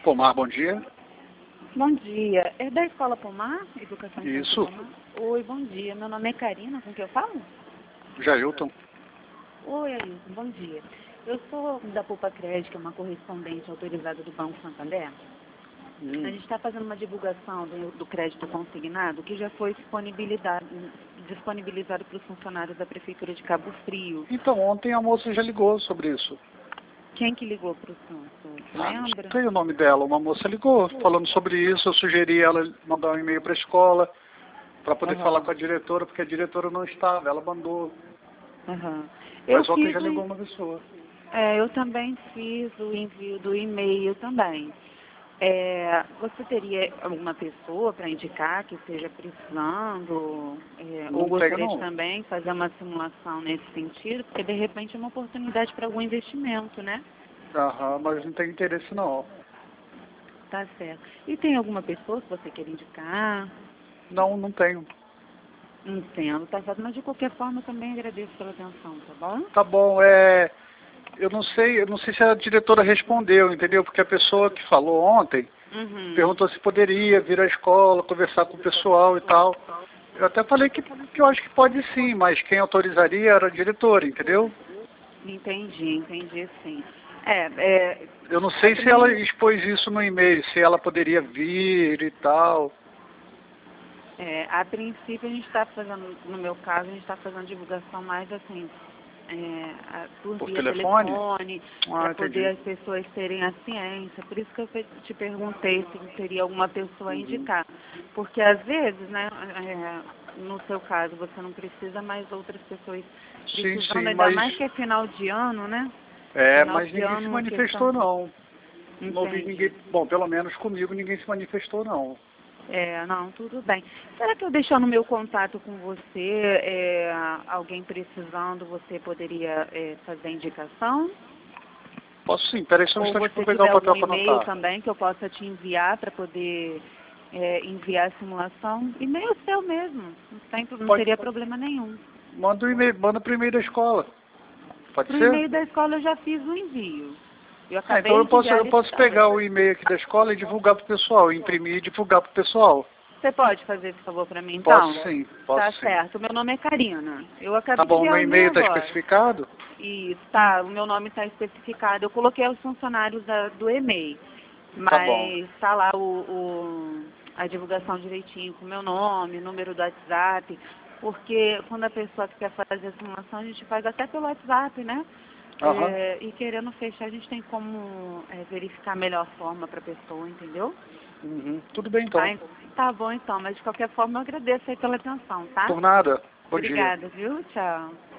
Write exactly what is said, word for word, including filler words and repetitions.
Pomar, bom dia. Bom dia. É da Escola Pomar? Educação Isso. Pomar? Oi, bom dia. Meu nome é Karina, com quem eu falo? Jailton. Oi, Ailton, bom dia. Eu sou da Poupa Crédito, que é uma correspondente autorizada do Banco Santander. Hum. A gente está fazendo uma divulgação do, do crédito consignado que já foi disponibilizado, disponibilizado para os funcionários da Prefeitura de Cabo Frio. Então, ontem a moça já ligou sobre isso. Quem que ligou para o senhor? Você Ah, não lembra? sei o nome dela. Uma moça ligou falando sobre isso. Eu sugeri ela mandar um e-mail para a escola para poder Aham. falar com a diretora, porque a diretora não estava. Ela mandou. Aham. Eu Mas ontem fiz já o, ligou en- uma pessoa. é, eu também fiz o envio do e-mail também. É, você teria alguma pessoa para indicar que esteja precisando, é, ou Não tenho, gostaria de não. também fazer uma simulação nesse sentido, porque de repente é uma oportunidade para algum investimento, né? Aham, mas não tem interesse, não. Tá certo. E tem alguma pessoa que você queira indicar? Não, não tenho. Entendo, tá certo. Mas de qualquer forma eu também agradeço pela atenção, tá bom? Tá bom, é... Eu não sei, eu não sei se a diretora respondeu, entendeu? Porque a pessoa que falou ontem Uhum. perguntou se poderia vir à escola, conversar com o pessoal e tal. Eu até falei que, que eu acho que pode sim, mas quem autorizaria era a diretora, entendeu? Entendi, entendi sim. É, é, Eu não a sei se ela prin- expôs isso no e-mail, se ela poderia vir e tal. É, a princípio a gente está fazendo, no meu caso, a gente está fazendo divulgação mais assim, é, a- por Por via telefone? telefone, para Ah, poder entendi. as pessoas terem a ciência. Por isso que eu pe- te perguntei se teria alguma pessoa a Uhum. indicar. Porque às vezes, né, é, no seu caso, você não precisa, mas outras pessoas Sim, precisando, sim, ainda mas... mais que é final de ano, né? É, Final mas de ninguém se ano, questão. manifestou, não. Não ouvi ninguém... Entendi. Bom, pelo menos comigo ninguém se manifestou, não. É, não, tudo bem. Será que eu deixando meu contato com você, é, alguém precisando, você poderia é, fazer indicação? Posso sim, peraí só um Ou instante para você pegar o tiver papel algum para e-mail anotar. também que eu possa te enviar para poder é, enviar a simulação? E-mail seu mesmo, não, tem, não Pode, teria problema nenhum. manda um e-mail, manda pro e-mail da escola. Pode Para o ser? e-mail da escola eu já fiz o envio. Eu Ah, então acabei eu de posso, enviar eu ele posso para pegar hoje. o e-mail aqui da escola e divulgar pro pessoal, imprimir e divulgar pro pessoal. Você pode fazer esse favor para mim Posso então? sim, posso Tá sim. certo, meu nome é Karina. Eu Tá acabei de bom, enviar meu o e-mail e-mail tá agora. especificado? Isso, tá, o meu nome está especificado. Eu coloquei os funcionários da- do e-mail, Tá bom. mas está lá o, o- a divulgação direitinho com o meu nome, número do WhatsApp, porque quando a pessoa quer fazer a simulação, a gente faz até pelo WhatsApp, né? Aham. É, e querendo fechar, a gente tem como é, verificar a melhor forma para a pessoa, entendeu? Uhum. Tudo bem então. Tá, tá bom então, mas de qualquer forma eu agradeço aí pela atenção, tá? Por nada. Bom dia. Obrigada, viu? Tchau.